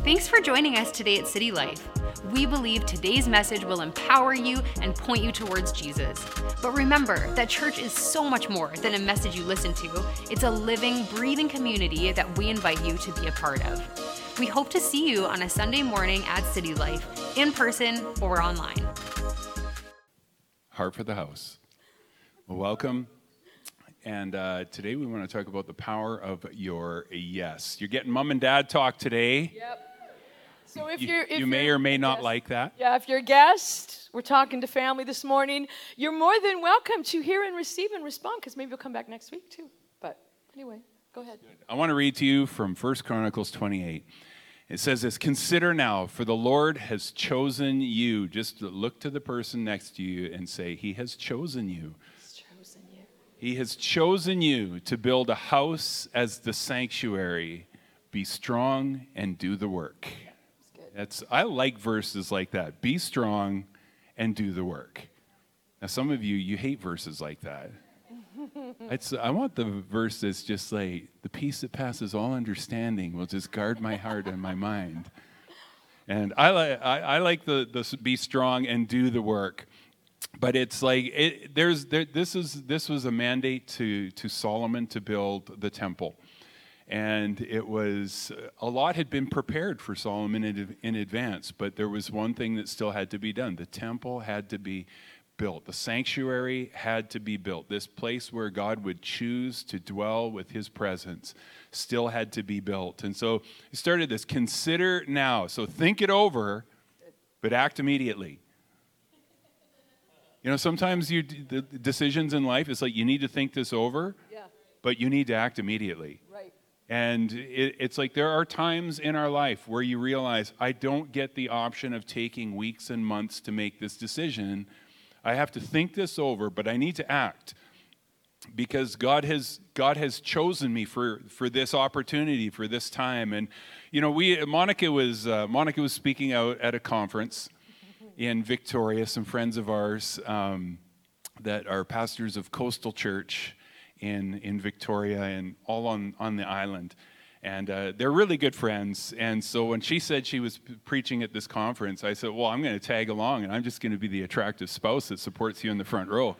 Thanks for joining us today at City Life. We believe today's message will empower you and point you towards Jesus. But remember that church is so much more than a message you listen to. It's a living, breathing community that we invite you to be a part of. We hope to see you on a Sunday morning at City Life, in person or online. Heart for the house. Well, welcome. And today we want to talk about the power of your yes. You're getting mom and dad talk today. Yep. So you may or may not like that. Yeah, if you're a guest, we're talking to family this morning, you're more than welcome to hear and receive and respond, because maybe you'll come back next week too. But anyway, go ahead. I want to read to you from 1 Chronicles 28. It says this: consider now, for the Lord has chosen you. Just look to the person next to you and say, He has chosen you. He has chosen you to build a house as the sanctuary. Be strong and do the work. I like verses like that. Be strong and do the work. Now, some of you hate verses like that. I want the verse that's just like, the peace that passes all understanding will just guard my heart and my mind. And I like the be strong and do the work. But it's like this was a mandate to Solomon to build the temple. And it was, a lot had been prepared for Solomon in advance, but there was one thing that still had to be done. The temple had to be built. The sanctuary had to be built. This place where God would choose to dwell with his presence still had to be built. And so he started this, consider now. So think it over, but act immediately. You know, sometimes the decisions in life, it's like you need to think this over, but you need to act immediately. Right. And it's like there are times in our life where you realize, I don't get the option of taking weeks and months to make this decision. I have to think this over, but I need to act because God has chosen me for this opportunity, for this time. And you know, Monica was speaking out at a conference in Victoria. Some friends of ours that are pastors of Coastal Church in Victoria and all on the island. And they're really good friends. And so when she said she was preaching at this conference, I said, well, I'm going to tag along, and I'm just going to be the attractive spouse that supports you in the front row.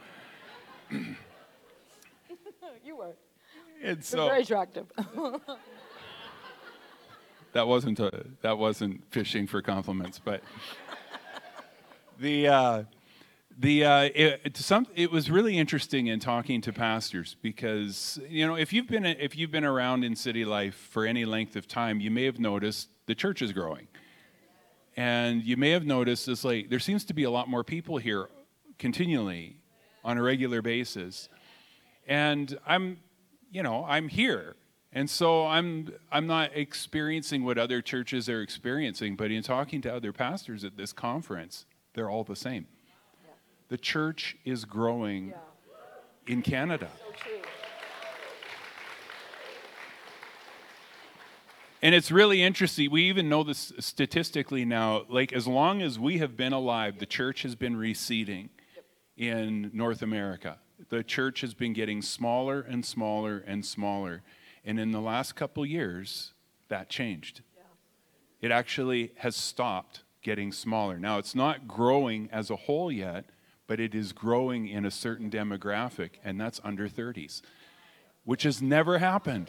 You were. And You're very attractive. That wasn't fishing for compliments, but it was really interesting in talking to pastors because, you know, if you've been around in City Life for any length of time, you may have noticed the church is growing. And you may have noticed it's like there seems to be a lot more people here continually on a regular basis. And I'm here. And so I'm not experiencing what other churches are experiencing, but in talking to other pastors at this conference, they're all the same. The church is growing in Canada. So true. And it's really interesting. We even know this statistically now. Like, as long as we have been alive, the church has been receding in North America. The church has been getting smaller and smaller and smaller. And in the last couple years, that changed. It actually has stopped getting smaller. Now, it's not growing as a whole yet, but it is growing in a certain demographic, and that's under 30s, which has never happened.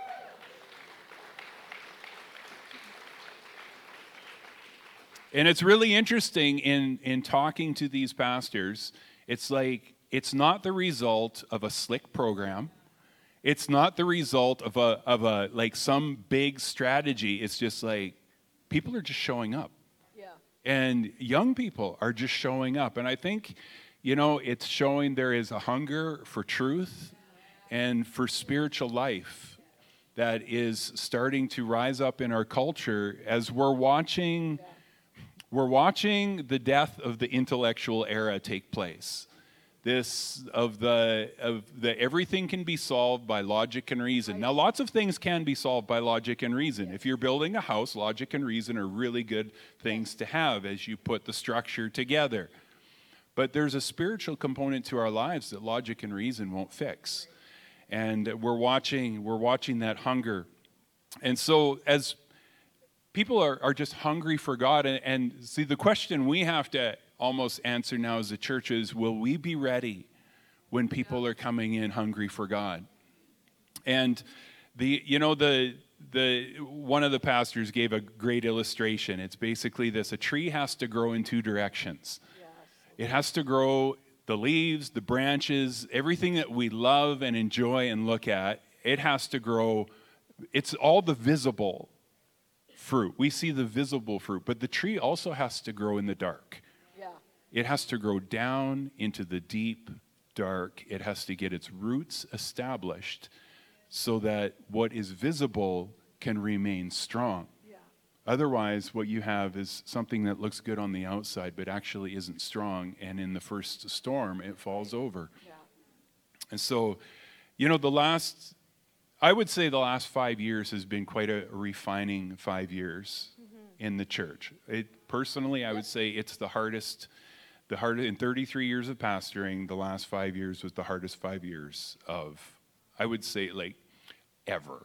And it's really interesting in talking to these pastors. It's like, it's not the result of a slick program. It's not the result of a like some big strategy. It's just like people are just showing up. And young people are just showing up. And I think, you know, it's showing there is a hunger for truth and for spiritual life that is starting to rise up in our culture as we're watching the death of the intellectual era take place. Everything can be solved by logic and reason. Now, lots of things can be solved by logic and reason. If you're building a house, logic and reason are really good things to have as you put the structure together. But there's a spiritual component to our lives that logic and reason won't fix. And we're watching that hunger. And so as people are just hungry for God. And see, the question we have to almost answer now as a church is, will we be ready when people are coming in hungry for God? And one of the pastors gave a great illustration. It's basically this: a tree has to grow in two directions. Yes. It has to grow the leaves, the branches, everything that we love and enjoy and look at. It has to grow. It's all the visible fruit. We see the visible fruit, but the tree also has to grow in the dark. Yeah. It has to grow down into the deep dark. It has to get its roots established so that what is visible can remain strong. Yeah. Otherwise, what you have is something that looks good on the outside, but actually isn't strong, and in the first storm, it falls over. Yeah. And so, I would say the last 5 years has been quite a refining 5 years in the church. Personally, I would say it's the hardest, in 33 years of pastoring, the last 5 years was the hardest 5 years of, I would say, like, ever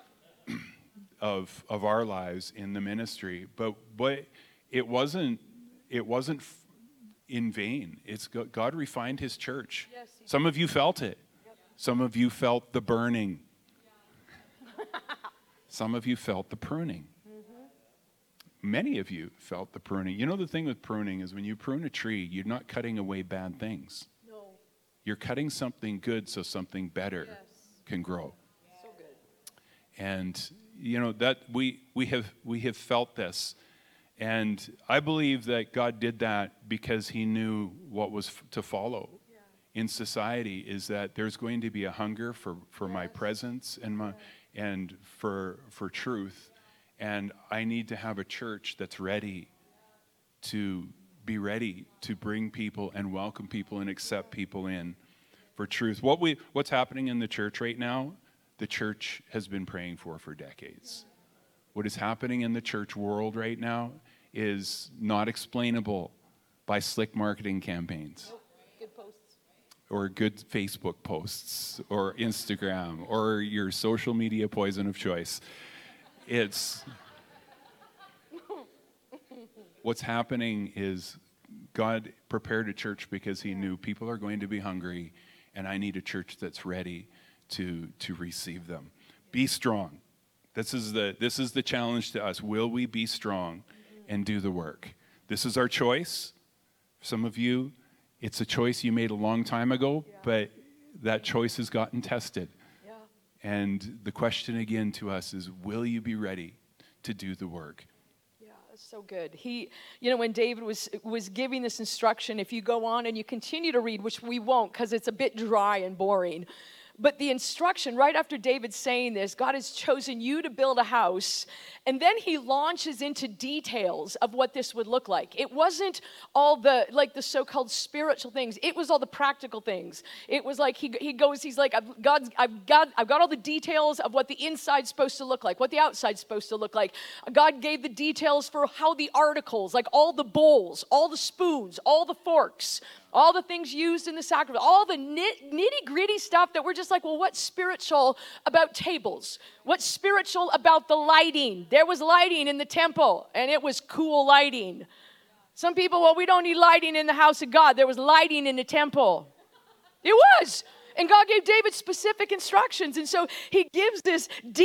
of our lives in the ministry. But it wasn't in vain. It's God refined his church. Yes, some of you felt it. Yep. Some of you felt the burning. Some of you felt the pruning. Mm-hmm. Many of you felt the pruning. You know, the thing with pruning is when you prune a tree, you're not cutting away bad things. No. You're cutting something good so something better can grow. So good. And that we have felt this. And I believe that God did that because he knew what was to follow in society, is that there's going to be a hunger for my presence and for truth. And I need to have a church that's ready to bring people and welcome people and accept people in for truth. What's happening in the church right now, the church has been praying for decades. What is happening in the church world right now is not explainable by slick marketing campaigns. Good posts. Or good Facebook posts, or Instagram, or your social media poison of choice. It's what's happening is God prepared a church because he knew people are going to be hungry, and I need a church that's ready to receive them. Be strong. This is the challenge to us. Will we be strong and do the work? This is our choice. Some of you, it's a choice you made a long time ago, but that choice has gotten tested. Yeah. And the question again to us is, will you be ready to do the work? Yeah, that's so good. When David was giving this instruction, if you go on and you continue to read, which we won't because it's a bit dry and boring, but the instruction right after David saying this, God has chosen you to build a house, and then he launches into details of what this would look like. It wasn't all the so-called spiritual things. It was all the practical things. It was like he's like, I've got all the details of what the inside's supposed to look like, what the outside's supposed to look like. God gave the details for how the articles, like all the bowls, all the spoons, all the forks, all the things used in the sacrifice, all the nitty-gritty stuff that we're just like, well, what's spiritual about tables? What's spiritual about the lighting? There was lighting in the temple, and it was cool lighting. Some people, well, we don't need lighting in the house of God. There was lighting in the temple. It was. And God gave David specific instructions. And so he gives these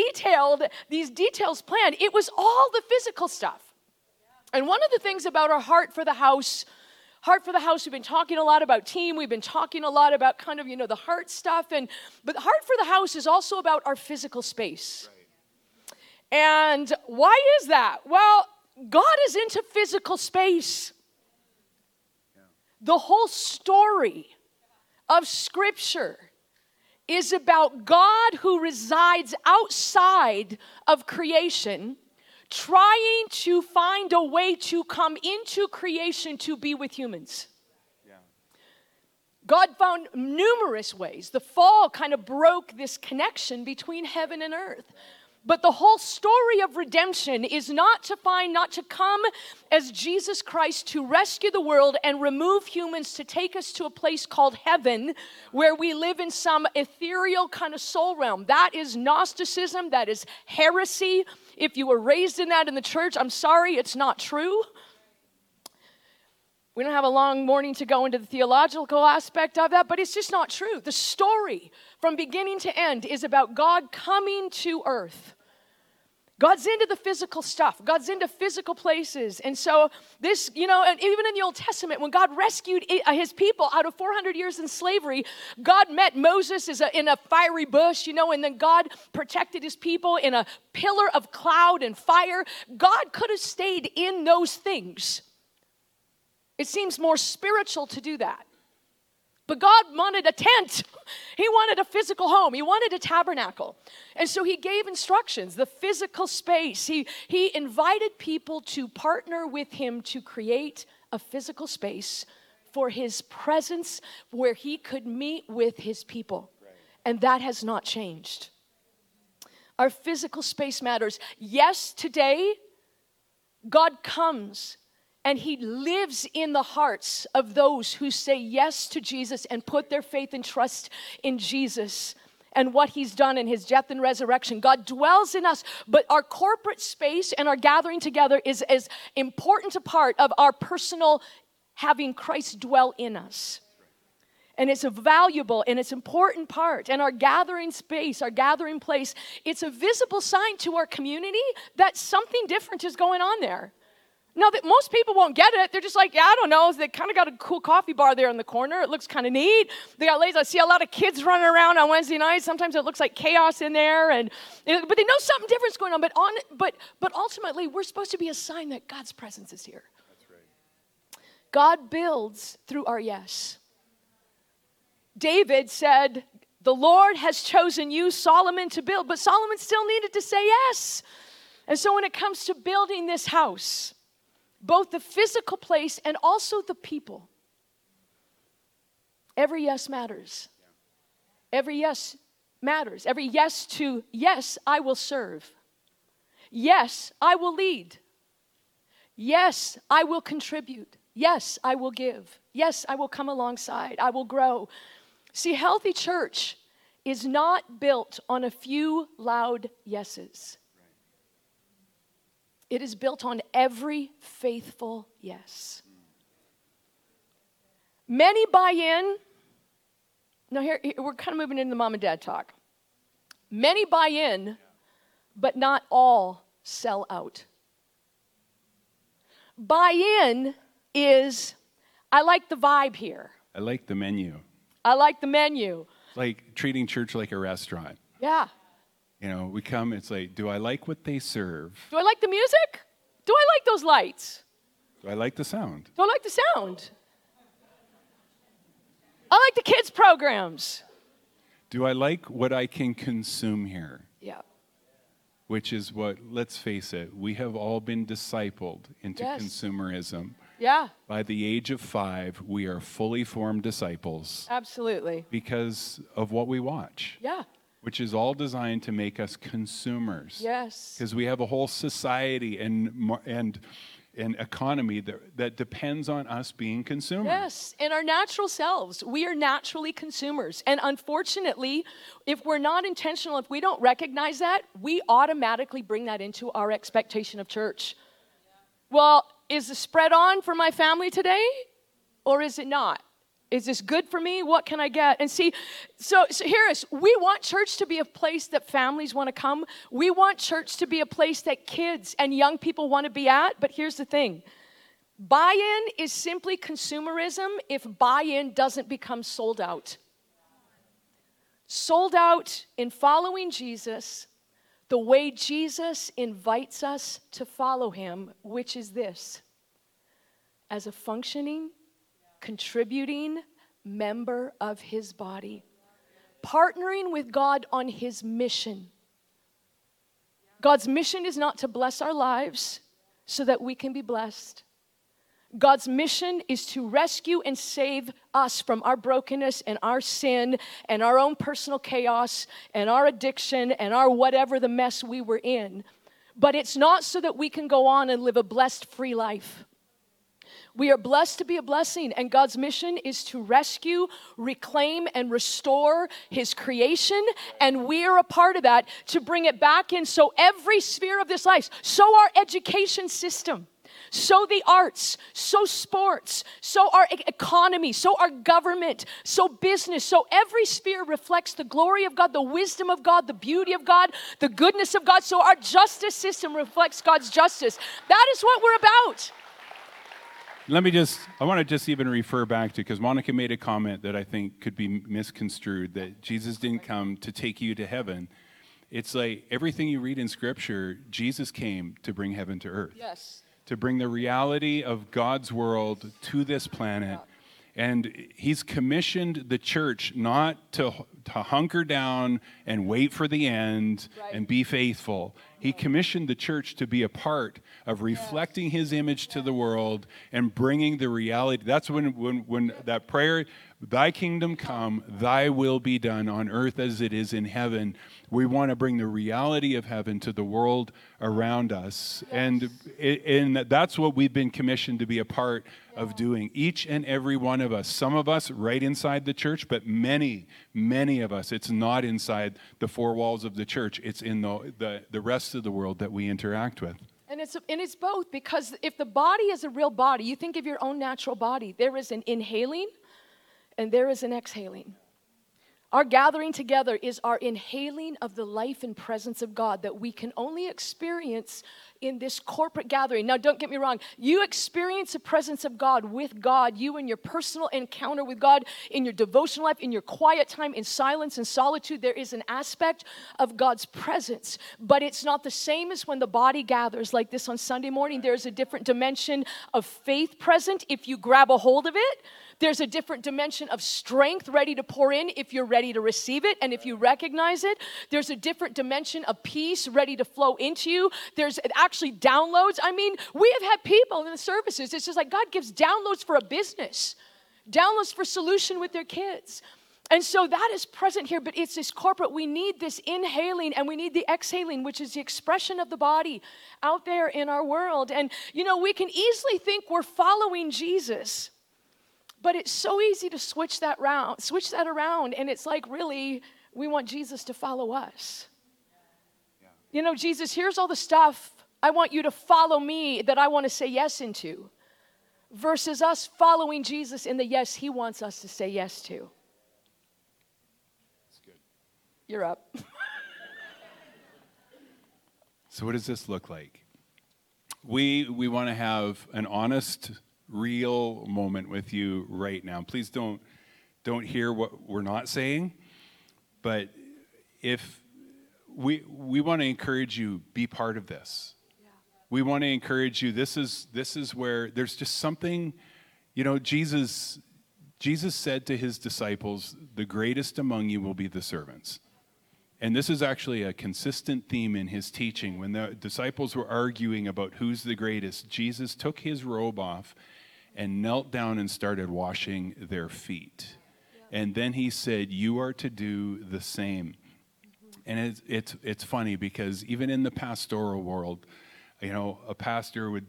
details planned. It was all the physical stuff. And one of the things about our heart for the house, we've been talking a lot about team. We've been talking a lot about kind of, the heart stuff. But Heart for the House is also about our physical space. Right. And why is that? Well, God is into physical space. Yeah. The whole story of Scripture is about God who resides outside of creation, trying to find a way to come into creation to be with humans. Yeah. God found numerous ways. The fall kind of broke this connection between heaven and earth. But the whole story of redemption is not to come as Jesus Christ to rescue the world and remove humans to take us to a place called heaven where we live in some ethereal kind of soul realm. That is Gnosticism. That is heresy. If you were raised in that in the church, I'm sorry, it's not true. We don't have a long morning to go into the theological aspect of that, but it's just not true. The story from beginning to end is about God coming to earth. God's into the physical stuff. God's into physical places. And so this, and even in the Old Testament, when God rescued his people out of 400 years in slavery, God met Moses in a fiery bush, and then God protected his people in a pillar of cloud and fire. God could have stayed in those things. It seems more spiritual to do that. But God wanted a tent. He wanted a physical home. He wanted a tabernacle. And so he gave instructions, the physical space. He invited people to partner with him to create a physical space for his presence where he could meet with his people. Right. And that has not changed. Our physical space matters. Yes, today, God comes and he lives in the hearts of those who say yes to Jesus and put their faith and trust in Jesus and what he's done in his death and resurrection. God dwells in us, but our corporate space and our gathering together is as important a part of our personal having Christ dwell in us. And it's a valuable and it's important part. And our gathering space, our gathering place, it's a visible sign to our community that something different is going on there. Now, that most people won't get it. They're just like, yeah, I don't know. They kind of got a cool coffee bar there in the corner. It looks kind of neat. They got ladies. I see a lot of kids running around on Wednesday nights. Sometimes it looks like chaos in there, but they know something different's going on. But ultimately, we're supposed to be a sign that God's presence is here. That's right. God builds through our yes. David said, "The Lord has chosen you, Solomon, to build," but Solomon still needed to say yes. And so, when it comes to building this house, both the physical place and also the people, every yes matters. Every yes matters. Every yes to, yes, I will serve. Yes, I will lead. Yes, I will contribute. Yes, I will give. Yes, I will come alongside. I will grow. See, healthy church is not built on a few loud yeses. It is built on every faithful yes. Many buy in. Now here we're kind of moving into the mom and dad talk. Many buy in, but not all sell out. Buy in is, I like the vibe here. I like the menu. I like the menu. Like treating church like a restaurant. Yeah. We come, it's like, do I like what they serve? Do I like the music? Do I like those lights? Do I like the sound? Do I like the sound? I like the kids' programs. Do I like what I can consume here? Yeah. Which is what, let's face it, we have all been discipled into consumerism. Yeah. By the age of 5, we are fully formed disciples. Absolutely. Because of what we watch. Yeah. Which is all designed to make us consumers. Yes. Because we have a whole society and economy that depends on us being consumers. Yes, in our natural selves, we are naturally consumers. And unfortunately, if we're not intentional, if we don't recognize that, we automatically bring that into our expectation of church. Well, is the spread on for my family today, or is it not? Is this good for me? What can I get? And see, so hear us. We want church to be a place that families want to come. We want church to be a place that kids and young people want to be at. But here's the thing. Buy-in is simply consumerism if buy-in doesn't become sold out. Sold out in following Jesus the way Jesus invites us to follow him, which is this: as a functioning, contributing member of his body, partnering with God on his mission. God's mission is not to bless our lives so that we can be blessed. God's mission is to rescue and save us from our brokenness and our sin and our own personal chaos and our addiction and our whatever the mess we were in. But it's not so that we can go on and live a blessed, free life. We are blessed to be a blessing, and God's mission is to rescue, reclaim, and restore His creation, and we are a part of that to bring it back in. So every sphere of this life, so our education system, so the arts, so sports, so our economy, so our government, so business, so every sphere reflects the glory of God, the wisdom of God, the beauty of God, the goodness of God. So our justice system reflects God's justice. That is what we're about. I want to just even refer back to, because Monica made a comment that I think could be misconstrued, that Jesus didn't come to take you to heaven. It's like everything you read in Scripture, Jesus came to bring heaven to earth. Yes. To bring the reality of God's world to this planet. And He's commissioned the church not to hunker down and wait for the end and be faithful. He commissioned the church to be a part of reflecting His image to the world and bringing the reality. That's when that prayer, thy kingdom come, thy will be done on earth as it is in heaven. We want to bring the reality of heaven to the world around us. And that's what we've been commissioned to be a part of doing. Each and every one of us. Some of us right inside the church, but many, many of us, it's not inside the four walls of the church. It's in the rest of the world that we interact with. And it's both, because if the body is a real body, you think of your own natural body, there is an inhaling and there is an exhaling. Our gathering together is our inhaling of the life and presence of God that we can only experience in this corporate gathering. Now, don't get me wrong. You experience the presence of God with God, you in your personal encounter with God, in your devotional life, in your quiet time, in silence and solitude. There is an aspect of God's presence, but it's not the same as when the body gathers like this on Sunday morning. There's a different dimension of faith present if you grab a hold of it. There's a different dimension of strength ready to pour in if you're ready to receive it and if you recognize it. There's a different dimension of peace ready to flow into you. There's actually downloads. I mean, we have had people in the services, it's just like God gives downloads for a business, downloads for solution with their kids. And so that is present here, but it's this corporate. We need this inhaling and we need the exhaling, which is the expression of the body out there in our world. And, we can easily think we're following Jesus. But it's so easy to switch that around, and it's like, really, we want Jesus to follow us. Yeah. Jesus, here's all the stuff I want you to follow me that I want to say yes into, versus us following Jesus in the yes He wants us to say yes to. That's good. You're up. So what does this look like? We want to have an honest, real moment with you right now. Please don't hear what we're not saying, but if we want to encourage you, be part of this. Yeah. We want to encourage you. This is where there's just something, Jesus said to His disciples, the greatest among you will be the servants. And this is actually a consistent theme in His teaching. When the disciples were arguing about who's the greatest, Jesus took His robe off and knelt down and started washing their feet. Yeah. And then He said, you are to do the same. And it's funny because even in the pastoral world, a pastor would,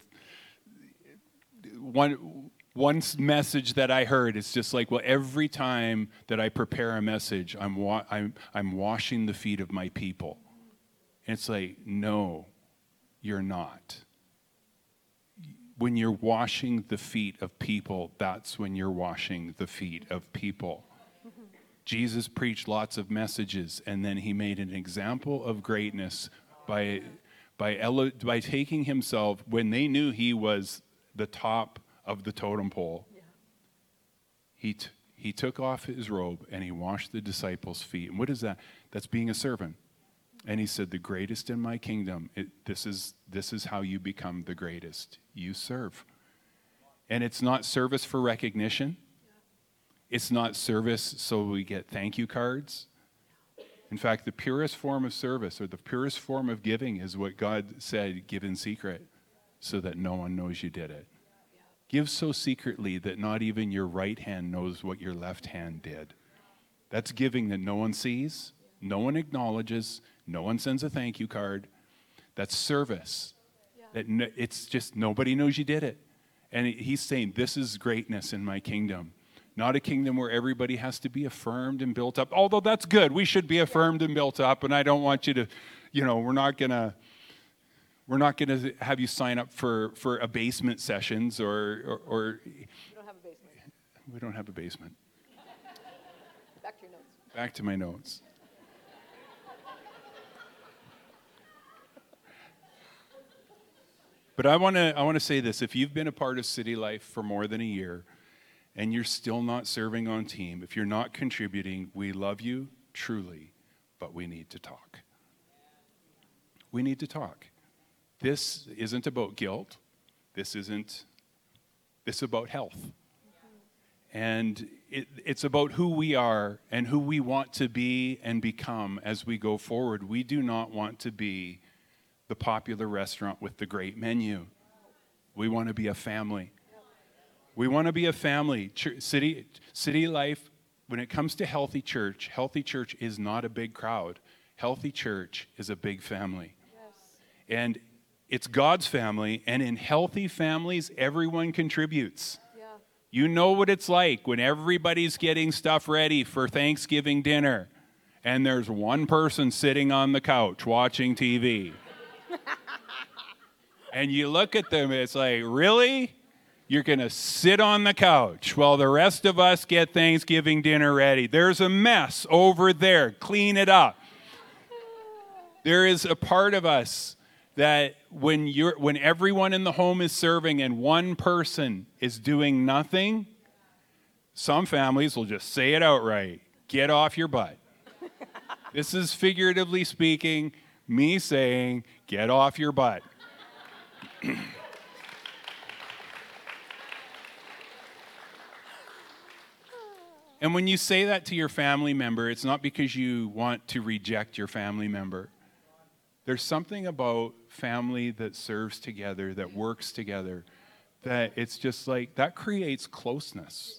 one message that I heard, it's just like, well, every time that I prepare a message, I'm washing the feet of my people. And it's like, no, you're not. When you're washing the feet of people, that's when you're washing the feet of people. Jesus preached lots of messages, and then He made an example of greatness by taking Himself, when they knew He was the top of the totem pole, he took off His robe and He washed the disciples' feet. And what is that? That's being a servant. And He said, the greatest in my kingdom, this is how you become the greatest. You serve. And it's not service for recognition. It's not service so we get thank you cards. In fact, the purest form of service or the purest form of giving is what God said, give in secret so that no one knows you did it. Give so secretly that not even your right hand knows what your left hand did. That's giving that no one sees, no one acknowledges, no one sends a thank you card. That's service. It's just nobody knows you did it. And he's saying, this is greatness in my kingdom. Not a kingdom where everybody has to be affirmed and built up. Although that's good. We should be affirmed and built up. And I don't want you to, we're not going to have you sign up for abasement sessions or You don't have a basement. We don't have a basement. Back to your notes. Back to my notes. But I want to say this. If you've been a part of City Life for more than a year and you're still not serving on team, if you're not contributing, we love you truly, but we need to talk. We need to talk. This isn't about guilt. This is about health. And it's about who we are and who we want to be and become as we go forward. We do not want to be the popular restaurant with the great menu. We want to be a family. We want to be a family. City Life, when it comes to healthy church is not a big crowd. Healthy church is a big family. Yes. And it's God's family, and in healthy families, everyone contributes. Yeah. You know what it's like when everybody's getting stuff ready for Thanksgiving dinner, and there's one person sitting on the couch watching TV. And you look at them, it's like, really? You're going to sit on the couch while the rest of us get Thanksgiving dinner ready. There's a mess over there. Clean it up. There is a part of us that when everyone in the home is serving and one person is doing nothing, some families will just say it outright. Get off your butt. This is figuratively speaking, me saying, get off your butt. And when you say that to your family member, it's not because you want to reject your family member. There's something about family that serves together, that works together, that it's just like, that creates closeness.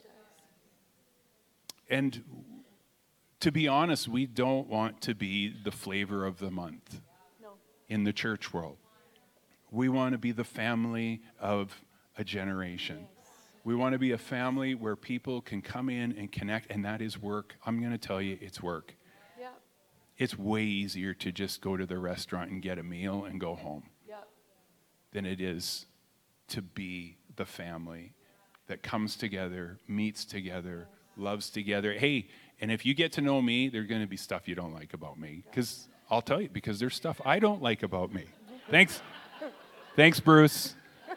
And to be honest, we don't want to be the flavor of the month in the church world. We want to be the family of a generation. We want to be a family where people can come in and connect, and that is work. I'm going to tell you, it's work. Yeah. It's way easier to just go to the restaurant and get a meal and go home than it is to be the family that comes together, meets together, loves together. Hey, and if you get to know me, there's going to be stuff you don't like about me. Because I'll tell you, because there's stuff I don't like about me. Thanks. Thanks, Bruce.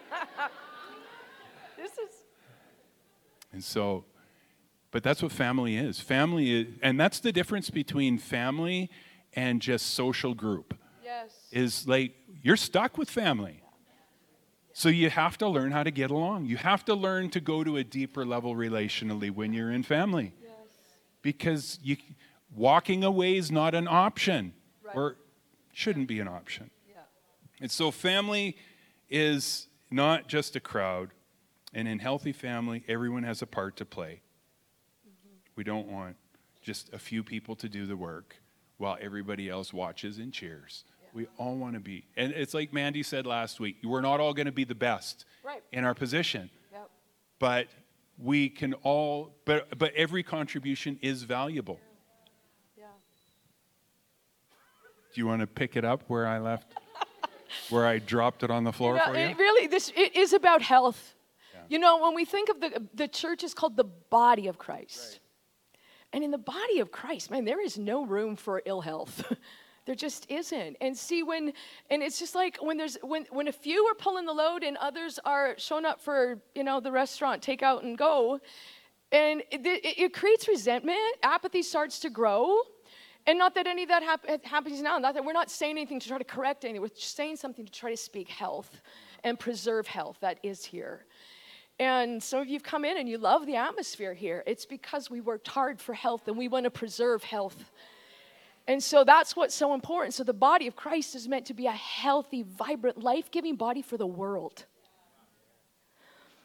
And so, but that's what family is. Family is, and that's the difference between family and just social group. Yes. Is like, you're stuck with family. So you have to learn how to get along. You have to learn to go to a deeper level relationally when you're in family. Yes. Because walking away is not an option, Right. or shouldn't be an option. Yeah. And so family is not just a crowd. And in healthy family, everyone has a part to play. Mm-hmm. We don't want just a few people to do the work while everybody else watches and cheers. Yeah. We all want to be, and it's like Mandy said last week, we're not all going to be the best in our position. Yep. But we can all, but every contribution is valuable. Yeah. Do you want to pick it up where I left, where I dropped it on the floor for you? It is about health. You know, when we think of the church is called the body of Christ. Right. And in the body of Christ, man, there is no room for ill health. There just isn't. And see, and it's just like when a few are pulling the load and others are showing up for, the restaurant, take out and go, and it creates resentment, apathy starts to grow. And not that any of that happens now, not that we're not saying anything to try to correct anything, we're just saying something to try to speak health and preserve health that is here. And some of you have come in and you love the atmosphere here. It's because we worked hard for health and we want to preserve health. And so that's what's so important. So the body of Christ is meant to be a healthy, vibrant, life-giving body for the world.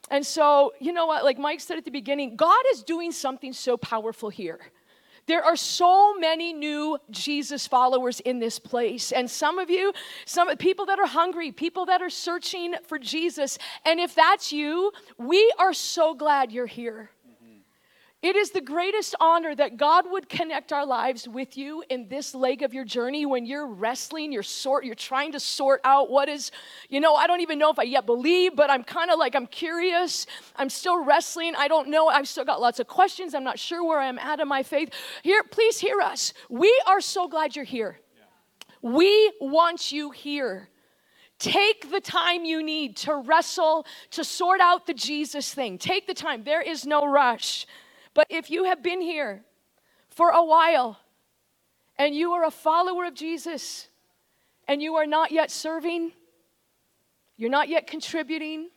And so, you know what, like Mike said at the beginning, God is doing something so powerful here. There are so many new Jesus followers in this place. And some of you, some people that are hungry, people that are searching for Jesus. And if that's you, we are so glad you're here. It is the greatest honor that God would connect our lives with you in this leg of your journey when you're wrestling, you're trying to sort out what is, I don't even know if I yet believe, but I'm kind of like, I'm curious. I'm still wrestling. I don't know. I've still got lots of questions. I'm not sure where I'm at in my faith. Here, please hear us. We are so glad you're here. Yeah. We want you here. Take the time you need to wrestle, to sort out the Jesus thing. Take the time. There is no rush. But if you have been here for a while and you are a follower of Jesus and you are not yet serving, you're not yet contributing,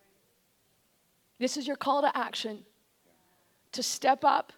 this is your call to action, to step up,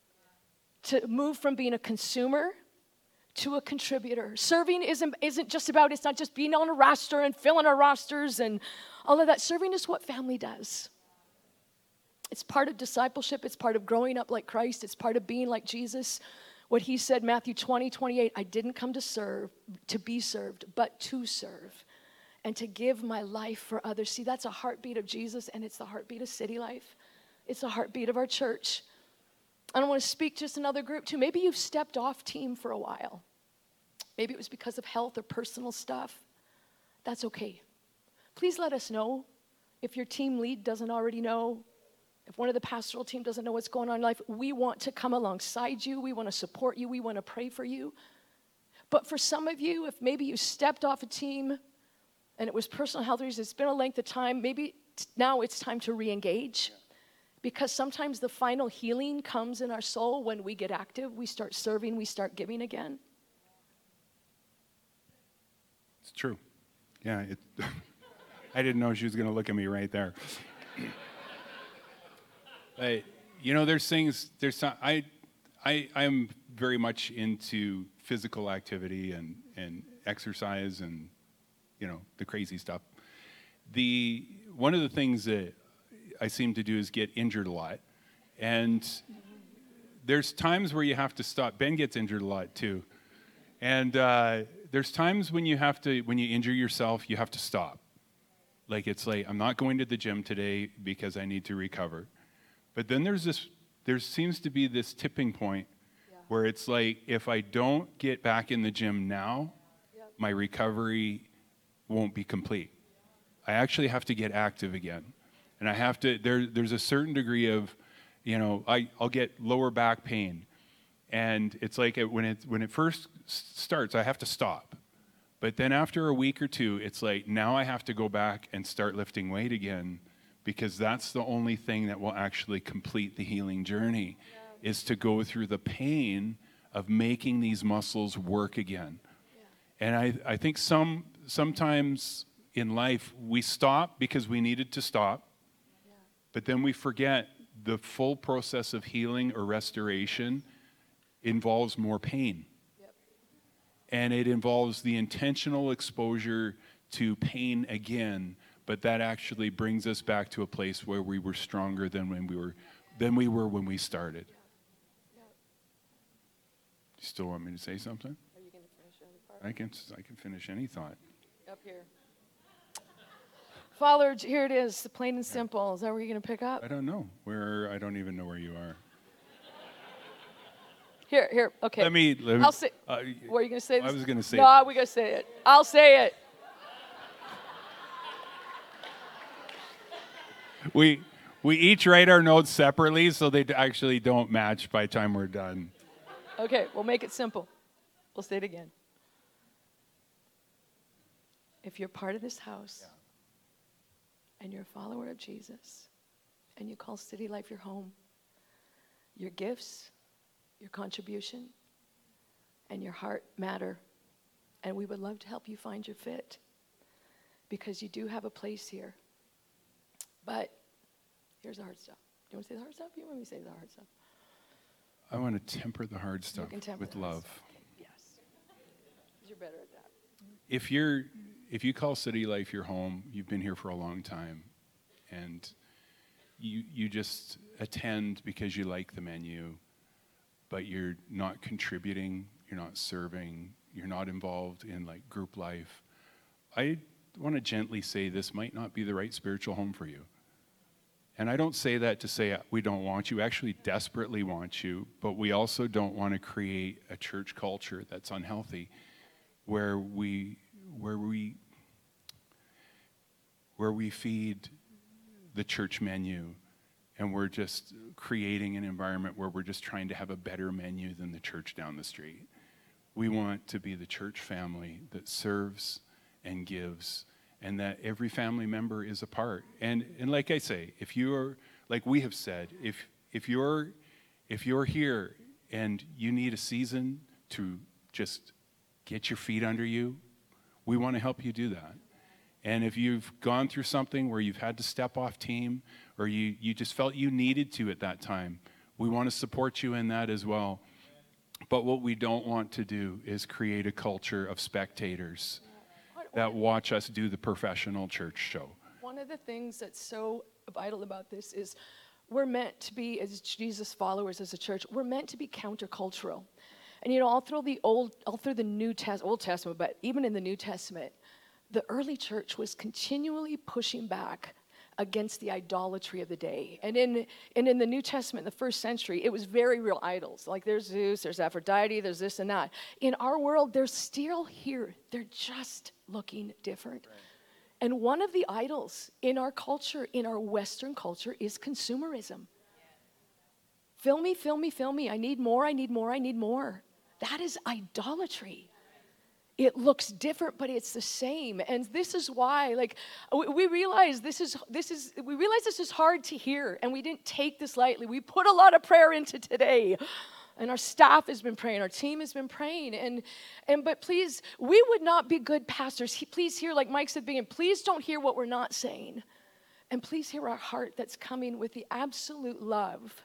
to move from being a consumer to a contributor. Serving isn't just about, it's not just being on a roster and filling our rosters and all of that. Serving is what family does. It's part of discipleship. It's part of growing up like Christ. It's part of being like Jesus. What he said, Matthew 20:28, I didn't come to be served, but to serve and to give my life for others. See, that's a heartbeat of Jesus, and it's the heartbeat of City Life. It's the heartbeat of our church. I don't want to speak just another group too. Maybe you've stepped off team for a while. Maybe it was because of health or personal stuff. That's okay. Please let us know if your team lead doesn't already know. If one of the pastoral team doesn't know what's going on in life, we want to come alongside you. We want to support you. We want to pray for you. But for some of you, if maybe you stepped off a team and it was personal health reasons, it's been a length of time, maybe now it's time to re-engage. Because sometimes the final healing comes in our soul when we get active, we start serving, we start giving again. It's true. Yeah, I didn't know she was going to look at me right there. There's things, I'm very much into physical activity and exercise and, the crazy stuff. One of the things that I seem to do is get injured a lot. And there's times where you have to stop. Ben gets injured a lot too. And there's times when you injure yourself, you have to stop. Like, it's like, I'm not going to the gym today because I need to recover. But then there seems to be this tipping point where it's like, if I don't get back in the gym now, my recovery won't be complete. I actually have to get active again. And I have to, there's a certain degree of, I'll get lower back pain. And it's like when it first starts, I have to stop. But then after a week or two, it's like, now I have to go back and start lifting weight again, because that's the only thing that will actually complete the healing journey, is to go through the pain of making these muscles work again. And I think sometimes in life we stop because we needed to stop, but then we forget the full process of healing or restoration involves more pain. And it involves the intentional exposure to pain again, but that actually brings us back to a place where we were stronger than we were when we started. You still want me to say something? Are you going to finish any part? I can finish any thought. Up here. Father, here it is, plain and simple. Is that where you're going to pick up? I don't know. I don't even know where you are. Here, okay. Let me I'll say. What are you going to say? I was going to say. No, we're going to say it. I'll say it. We each write our notes separately, so they actually don't match by the time we're done. Okay, we'll make it simple. We'll say it again. If you're part of this house and you're a follower of Jesus and you call City Life your home, your gifts, your contribution, and your heart matter. And we would love to help you find your fit, because you do have a place here. But here's the hard stuff. Do you want to say the hard stuff? You want me to say the hard stuff? I want to temper the hard stuff with love. Okay. Yes. You're better at that. If you call City Life your home, you've been here for a long time, and you just attend because you like the menu, but you're not contributing, you're not serving, you're not involved in like group life, I want to gently say this might not be the right spiritual home for you. And I don't say that to say we don't want you, we actually desperately want you, but we also don't want to create a church culture that's unhealthy where we feed the church menu and we're just creating an environment where we're just trying to have a better menu than the church down the street. We want to be the church family that serves and gives, and that every family member is a part. And like I say, if you're, like we have said, if you're here and you need a season to just get your feet under you, we want to help you do that. And if you've gone through something where you've had to step off team, or you just felt you needed to at that time, we want to support you in that as well. But what we don't want to do is create a culture of spectators that watch us do the professional church show. One of the things that's so vital about this is we're meant to be, as Jesus followers, as a church, we're meant to be countercultural. And all through the Old Testament, but even in the New Testament, the early church was continually pushing back against the idolatry of the day. And in the New Testament, in the first century, it was very real idols. Like there's Zeus, there's Aphrodite, there's this and that. In our world, they're still here. They're just looking different. Right. And one of the idols in our culture, in our Western culture, is consumerism. Fill me, fill me, fill me. I need more, I need more, I need more. That is idolatry. It looks different, but it's the same. And this is why, we realize this is hard to hear, and we didn't take this lightly. We put a lot of prayer into today. And our staff has been praying, our team has been praying. But please, we would not be good pastors. Please hear, like Mike said, please don't hear what we're not saying. And please hear our heart that's coming with the absolute love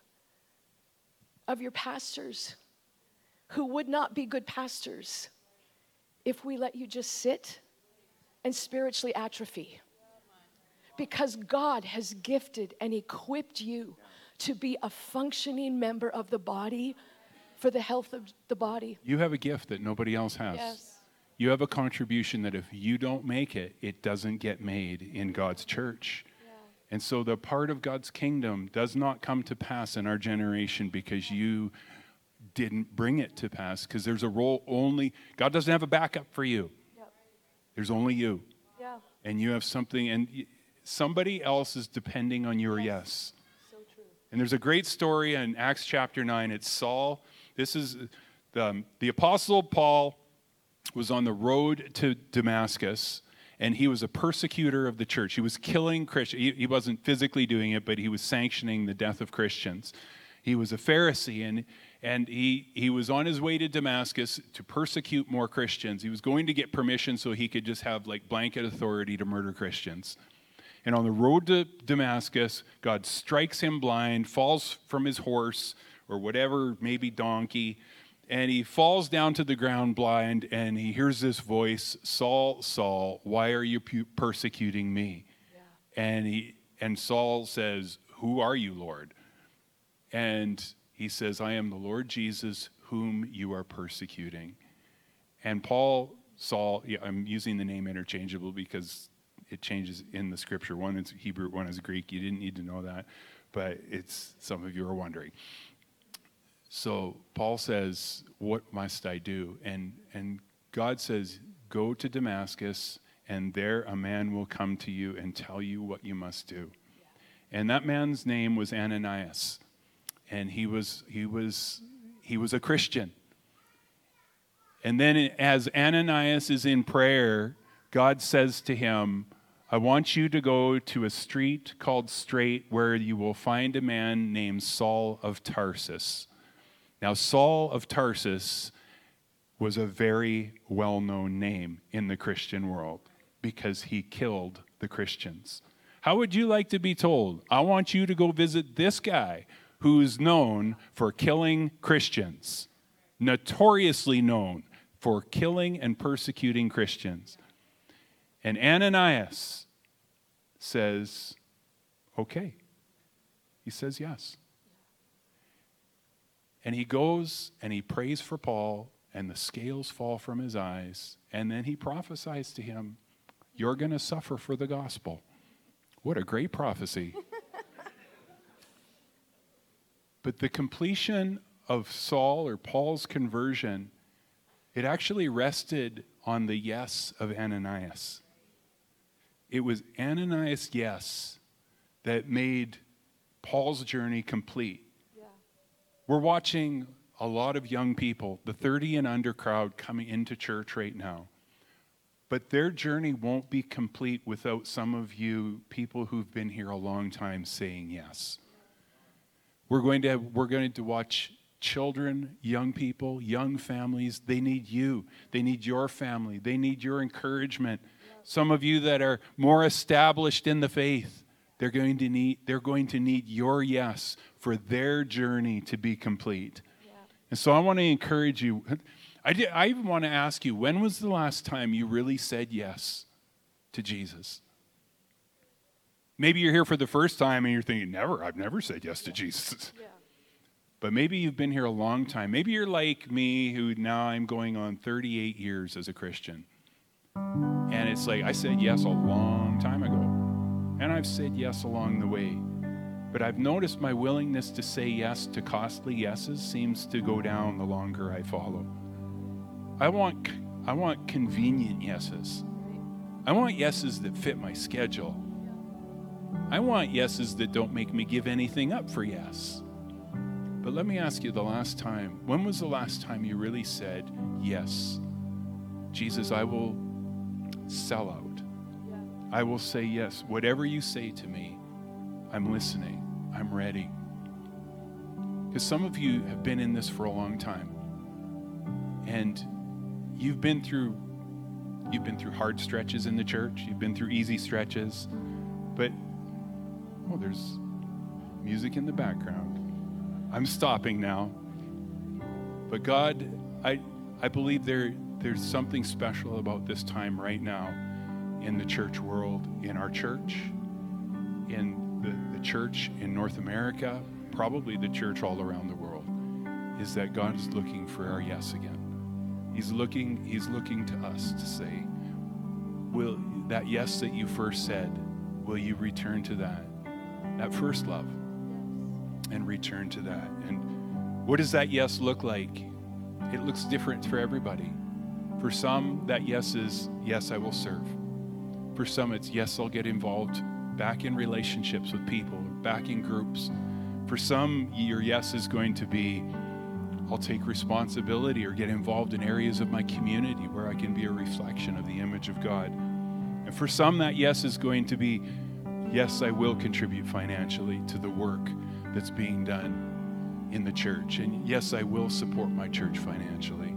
of your pastors who would not be good pastors if we let you just sit and spiritually atrophy. Because God has gifted and equipped you to be a functioning member of the body for the health of the body. You have a gift that nobody else has. Yes. You have a contribution that if you don't make it, it doesn't get made in God's church. Yeah. And so the part of God's kingdom does not come to pass in our generation because you didn't bring it to pass, because there's a role only, God doesn't have a backup for you. Yep. There's only you. Yeah. And you have something, and somebody else is depending on your yes. So true. And there's a great story in Acts chapter 9. It's Saul. This is the Apostle Paul was on the road to Damascus, and he was a persecutor of the church. He was killing Christians. He wasn't physically doing it, but he was sanctioning the death of Christians. He was a Pharisee, and he was on his way to Damascus to persecute more Christians. He was going to get permission so he could just have like blanket authority to murder Christians. And on the road to Damascus, God strikes him blind, falls from his horse or whatever, maybe donkey, and he falls down to the ground blind, and he hears this voice, Saul, Saul, why are you persecuting me? Yeah. And Saul says, who are you, Lord? And he says, I am the Lord Jesus whom you are persecuting. And Saul, I'm using the name interchangeable because it changes in the scripture. One is Hebrew, one is Greek. You didn't need to know that, but some of you are wondering. So Paul says, what must I do? And God says, go to Damascus, and there a man will come to you and tell you what you must do. Yeah. And that man's name was Ananias. And he was a Christian. And then as Ananias is in prayer, God says to him, I want you to go to a street called Straight where you will find a man named Saul of Tarsus. Now, Saul of Tarsus was a very well-known name in the Christian world because he killed the Christians. How would you like to be told, I want you to go visit this guy who's known for killing Christians, notoriously known for killing and persecuting Christians? And Ananias says, okay. He says yes. And he goes and he prays for Paul, and the scales fall from his eyes, and then he prophesies to him, you're going to suffer for the gospel. What a great prophecy. But the completion of Saul or Paul's conversion, it actually rested on the yes of Ananias. It was Ananias' yes that made Paul's journey complete. Yeah. We're watching a lot of young people, the 30 and under crowd, coming into church right now. But their journey won't be complete without some of you people who've been here a long time saying yes. We're going to watch children, young people, young families. They need you. They need your family. They need your encouragement. Some of you that are more established in the faith, they're going to need your yes for their journey to be complete. Yeah. And so I want to encourage you. I even want to ask you, when was the last time you really said yes to Jesus? Maybe you're here for the first time and you're thinking, I've never said yes to Jesus. Yeah. But maybe you've been here a long time. Maybe you're like me, who now I'm going on 38 years as a Christian. And it's like, I said yes a long time ago. And I've said yes along the way. But I've noticed my willingness to say yes to costly yeses seems to go down the longer I follow. I want convenient yeses. I want yeses that fit my schedule. I want yeses that don't make me give anything up for yes. But let me ask you, when was the last time you really said, yes, Jesus, I will sell out. I will say yes. Whatever you say to me, I'm listening. I'm ready. Because some of you have been in this for a long time. And you've been through hard stretches in the church. You've been through easy stretches. But, there's music in the background. I'm stopping now. But God, I believe there's something special about this time right now in the church world, in our church, in the church in North America, probably the church all around the world, is that God is looking for our yes again. He's looking to us to say, will that yes that you first said, will you return to that first love, and return to that? And what does that yes look like? It looks different for everybody. For some, that yes is, yes, I will serve. For some, it's, yes, I'll get involved back in relationships with people, back in groups. For some, your yes is going to be, I'll take responsibility or get involved in areas of my community where I can be a reflection of the image of God. And for some, that yes is going to be, yes, I will contribute financially to the work that's being done in the church. And yes, I will support my church financially.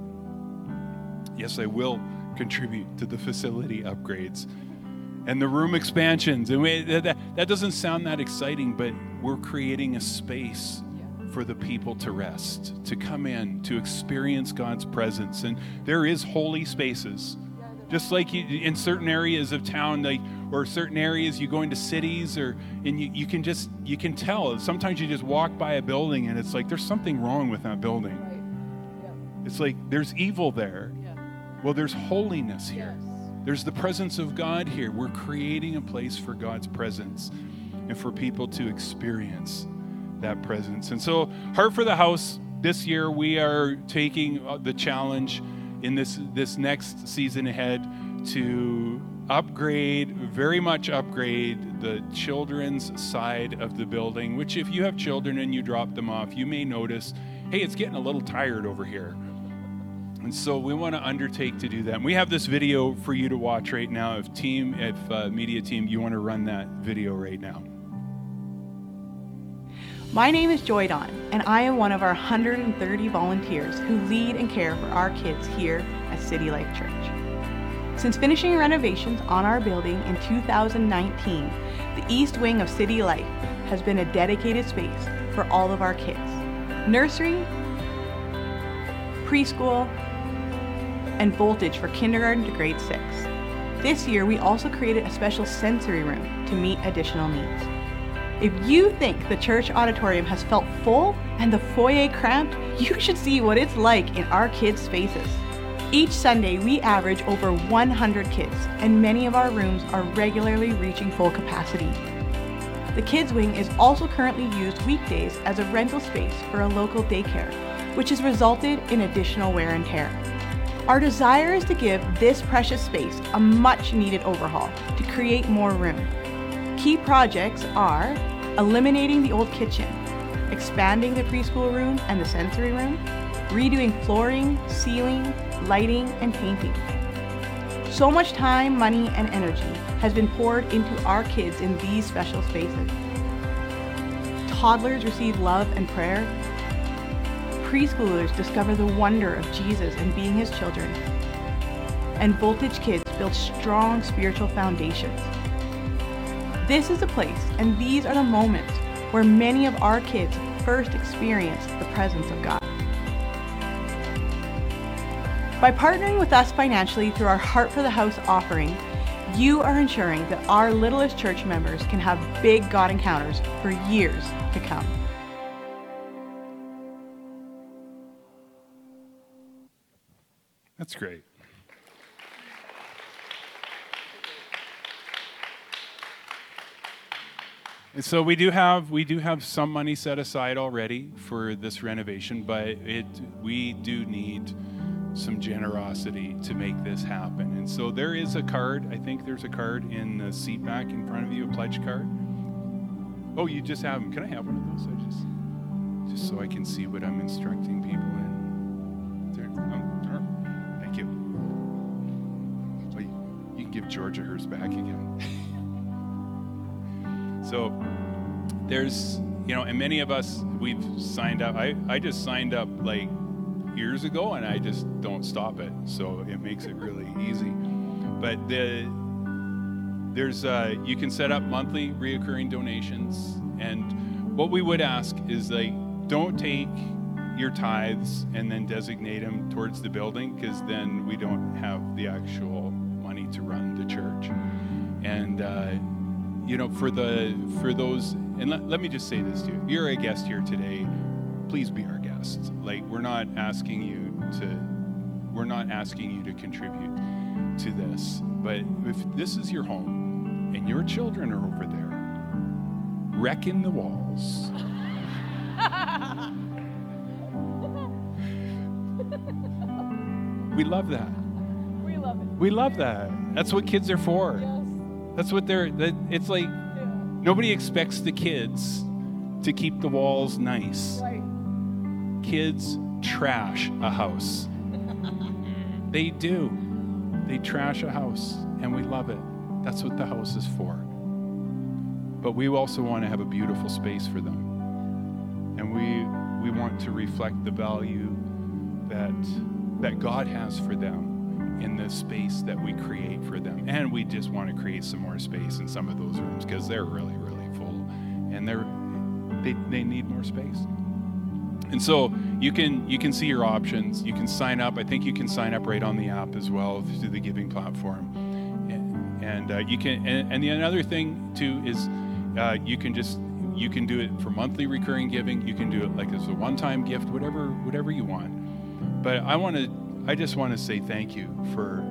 Yes, I will contribute to the facility upgrades and the room expansions. And that doesn't sound that exciting, but we're creating a space for the people to rest, to come in, to experience God's presence. And there is holy spaces. Just like in certain areas of town, or certain areas you go into cities, and you can tell. Sometimes you just walk by a building and it's like there's something wrong with that building. Right. Yeah. It's like there's evil there. Yeah. Well, there's holiness here. Yes. There's the presence of God here. We're creating a place for God's presence and for people to experience that presence. And so, Heart for the House, this year we are taking the challenge in this next season ahead to very much upgrade the children's side of the building, which if you have children and you drop them off, you may notice, hey, it's getting a little tired over here. And so we want to undertake to do that. And we have this video for you to watch right now. If media team, you want to run that video right now. My name is Joy Dawn, and I am one of our 130 volunteers who lead and care for our kids here at City Life Church. Since finishing renovations on our building in 2019, the East Wing of City Life has been a dedicated space for all of our kids. Nursery, preschool, and Voltage for kindergarten to grade 6. This year, we also created a special sensory room to meet additional needs. If you think the church auditorium has felt full and the foyer cramped, you should see what it's like in our kids' spaces. Each Sunday, we average over 100 kids, and many of our rooms are regularly reaching full capacity. The kids' wing is also currently used weekdays as a rental space for a local daycare, which has resulted in additional wear and tear. Our desire is to give this precious space a much-needed overhaul to create more room. Key projects are eliminating the old kitchen, expanding the preschool room and the sensory room, redoing flooring, ceiling, lighting, and painting. So much time, money, and energy has been poured into our kids in these special spaces. Toddlers receive love and prayer. Preschoolers discover the wonder of Jesus and being his children. And Voltage kids build strong spiritual foundations. This is the place, and these are the moments where many of our kids first experience the presence of God. By partnering with us financially through our Heart for the House offering, you are ensuring that our littlest church members can have big God encounters for years to come. That's great. And so we do have some money set aside already for this renovation, but we do need some generosity to make this happen. And so there is a card. I think there's a card in the seat back in front of you, a pledge card. Oh, you just have them. Can I have one of those? Just so I can see what I'm instructing people in. Thank you. Well, you can give Georgia hers back again. So there's, and many of us, we've signed up. I just signed up like years ago, and I just don't stop it. So it makes it really easy. But you can set up monthly reoccurring donations. And what we would ask is don't take your tithes and then designate them towards the building, because then we don't have the actual money to run the church. And for those, and let me just say this to you. If you're a guest here today, please be our guest. We're not asking you to contribute to this. But if this is your home and your children are over there wrecking the walls, we love that. We love it. We love that. That's what kids are for. Yes. That's what it's like. Nobody expects the kids to keep the walls nice. Right. Kids trash a house. They do. They trash a house, and we love it. That's what the house is for. But we also want to have a beautiful space for them. And we want to reflect the value that God has for them in the space that we create for them. And we just want to create some more space in some of those rooms, because they're really, really full, and they need more space. And so you can see your options. You can sign up. I think you can sign up right on the app as well through the giving platform. And you can. And the another thing too is you can do it for monthly recurring giving. You can do it like as a one-time gift, whatever you want. But I just want to say thank you for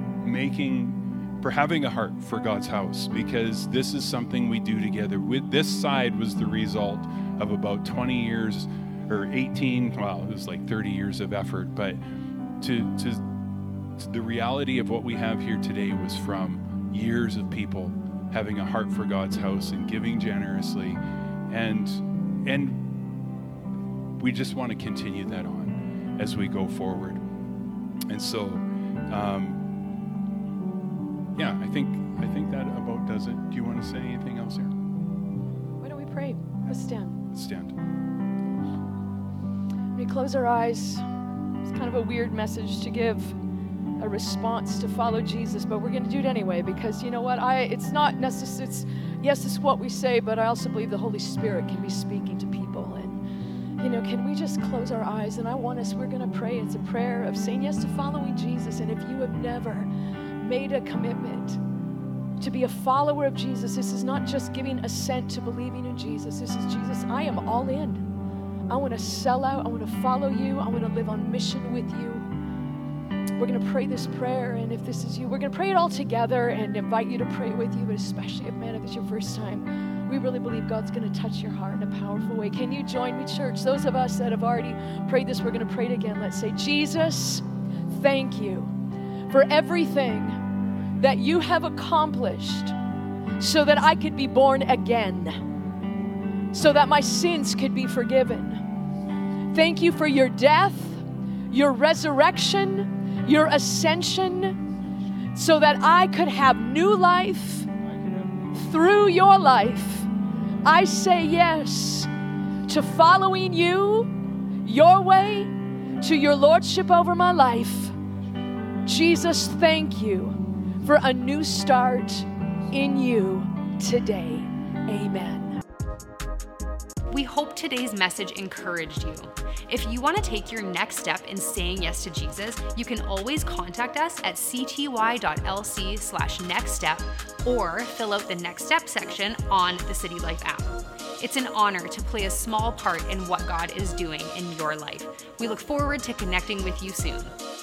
having a heart for God's house, because this is something we do together. This side was the result of about 20 years or 18, well, it was like 30 years of effort, but to the reality of what we have here today was from years of people having a heart for God's house and giving generously, and we just want to continue that on as we go forward. And so, I think that about does it. Do you want to say anything else here? Why don't we pray? Let's stand. Let's stand. We close our eyes. It's kind of a weird message to give a response to follow Jesus, but we're going to do it anyway, because you know what? It's not necessary. Yes, it's what we say, but I also believe the Holy Spirit can be speaking to people. And can we just close our eyes? And we're going to pray. It's a prayer of saying yes to following Jesus. And if you have never made a commitment to be a follower of Jesus. This is not just giving assent to believing in Jesus. This is Jesus, I am all in. I want to sell out. I want to follow you. I want to live on mission with you. We're going to pray this prayer, and if this is you, we're going to pray it all together and invite you to pray with you, but especially if, man, if it's your first time, we really believe God's going to touch your heart in a powerful way. Can you join me, church? Those of us that have already prayed this, we're going to pray it again. Let's say, Jesus, thank you for everything that you have accomplished so that I could be born again, so that my sins could be forgiven. Thank you for your death, your resurrection, your ascension, so that I could have new life through your life. I say yes to following you, your way, to your lordship over my life. Jesus, thank you for a new start in you today. Amen. We hope today's message encouraged you. If you want to take your next step in saying yes to Jesus, you can always contact us at cty.lc/nextstep or fill out the next step section on the City Life app. It's an honor to play a small part in what God is doing in your life. We look forward to connecting with you soon.